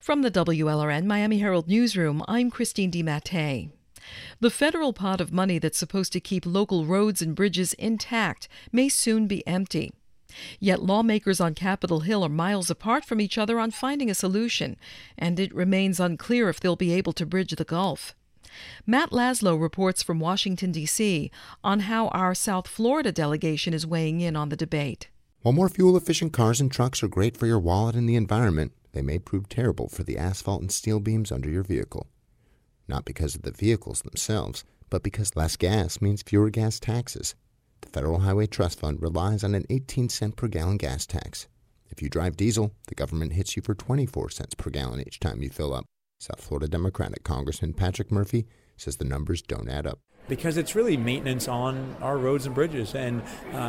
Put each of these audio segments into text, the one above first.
From the WLRN Miami Herald Newsroom, I'm Christine DiMattei. The federal pot of money that's supposed to keep local roads and bridges intact may soon be empty. Yet lawmakers on Capitol Hill are miles apart from each other on finding a solution, and it remains unclear if they'll be able to bridge the gulf. Matt Laslo reports from Washington, D.C. on how our South Florida delegation is weighing in on the debate. While more fuel-efficient cars and trucks are great for your wallet and the environment, they may prove terrible for the asphalt and steel beams under your vehicle. Not because of the vehicles themselves, but because less gas means fewer gas taxes. The Federal Highway Trust Fund relies on an 18-cent per gallon gas tax. If you drive diesel, the government hits you for 24 cents per gallon each time you fill up. South Florida Democratic Congressman Patrick Murphy says the numbers don't add up. Because it's really maintenance on our roads and bridges. And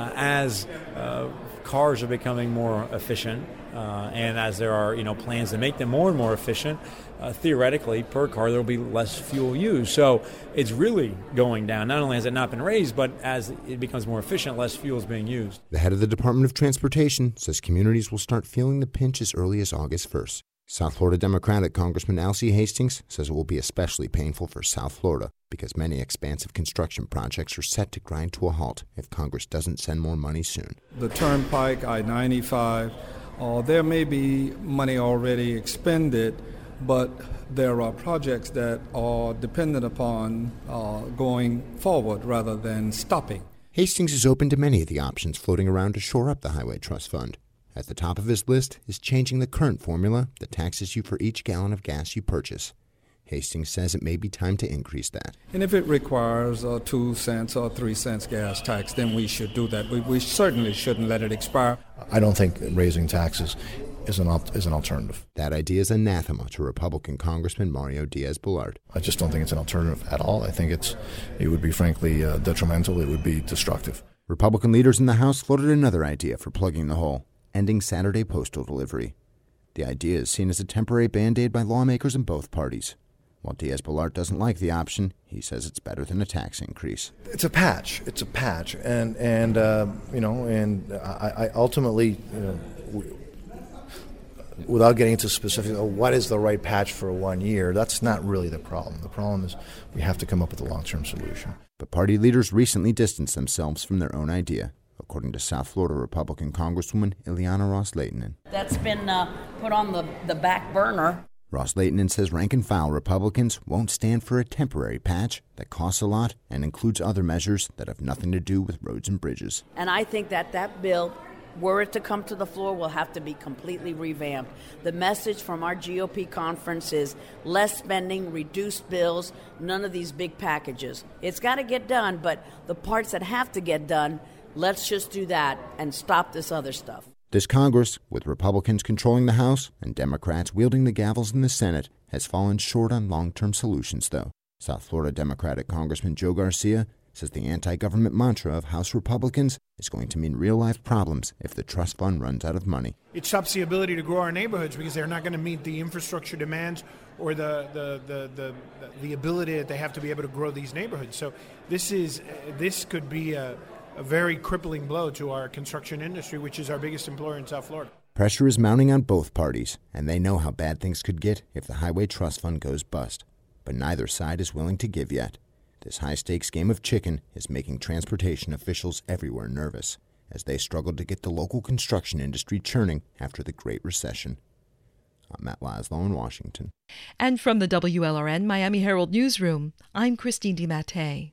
as cars are becoming more efficient, and as there are plans to make them more and more efficient, theoretically, per car, there will be less fuel used. So it's really going down. Not only has it not been raised, but as it becomes more efficient, less fuel is being used. The head of the Department of Transportation says communities will start feeling the pinch as early as August 1st. South Florida Democratic Congressman Alcee Hastings says it will be especially painful for South Florida because many expansive construction projects are set to grind to a halt if Congress doesn't send more money soon. The Turnpike, I-95, there may be money already expended, but there are projects that are dependent upon going forward rather than stopping. Hastings is open to many of the options floating around to shore up the Highway Trust Fund. At the top of his list is changing the current formula that taxes you for each gallon of gas you purchase. Hastings says it may be time to increase that. And if it requires a 2 cents or 3 cents gas tax, then we should do that. We certainly shouldn't let it expire. I don't think raising taxes is an alternative. That idea is anathema to Republican Congressman Mario Diaz-Balart. I just don't think it's an alternative at all. I think it would be frankly detrimental. It would be destructive. Republican leaders in the House floated another idea for plugging the hole: ending Saturday postal delivery. The idea is seen as a temporary Band-Aid by lawmakers in both parties. While Diaz-Balart doesn't like the option, he says it's better than a tax increase. It's a patch, and I ultimately, without getting into specifics, what is the right patch for 1 year? That's not really the problem. The problem is we have to come up with a long-term solution. But party leaders recently distanced themselves from their own idea, according to South Florida Republican Congresswoman Ileana Ros-Lehtinen. That's been put on the back burner. Ros-Lehtinen says rank-and-file Republicans won't stand for a temporary patch that costs a lot and includes other measures that have nothing to do with roads and bridges. And I think that bill, were it to come to the floor, will have to be completely revamped. The message from our GOP conference is less spending, reduced bills, none of these big packages. It's got to get done, but the parts that have to get done, let's just do that and stop this other stuff. This Congress, with Republicans controlling the House and Democrats wielding the gavels in the Senate, has fallen short on long-term solutions, though. South Florida Democratic Congressman Joe Garcia says the anti-government mantra of House Republicans is going to mean real-life problems if the trust fund runs out of money. It stops the ability to grow our neighborhoods because they're not going to meet the infrastructure demands or the ability that they have to be able to grow these neighborhoods. So this could be a very crippling blow to our construction industry, which is our biggest employer in South Florida. Pressure is mounting on both parties, and they know how bad things could get if the Highway Trust Fund goes bust. But neither side is willing to give yet. This high-stakes game of chicken is making transportation officials everywhere nervous as they struggle to get the local construction industry churning after the Great Recession. I'm Matt Laslo in Washington. And from the WLRN Miami Herald Newsroom, I'm Christine DiMattei.